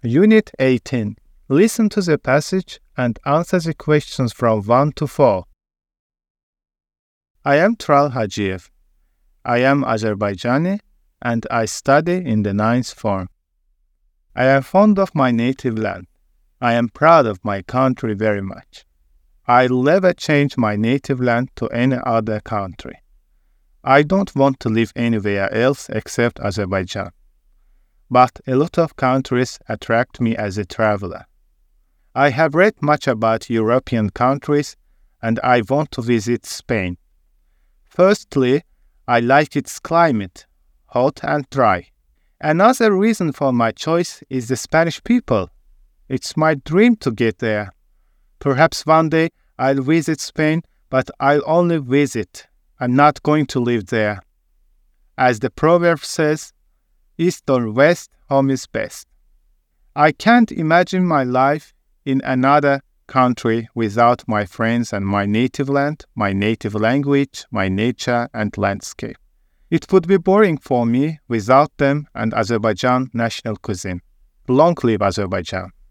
Unit 18. Listen to the passage and answer the questions from 1 to 4. I am Tural Hajiev. I am Azerbaijani and I study in the 9th form. I am fond of my native land. I am proud of my country very much. I'll never change my native land to any other country. I don't want to live anywhere else except Azerbaijan. But a lot of countries attract me as a traveler. I have read much about European countries and I want to visit Spain. Firstly, I like its climate, hot and dry. Another reason for my choice is the Spanish people. It's my dream to get there. Perhaps one day I'll visit Spain, but I'll only visit. I'm not going to live there. As the proverb says, East or West, home is best. I can't imagine my life in another country without my friends and my native land, my native language, my nature and landscape. It would be boring for me without them and Azerbaijan national cuisine. Long live Azerbaijan!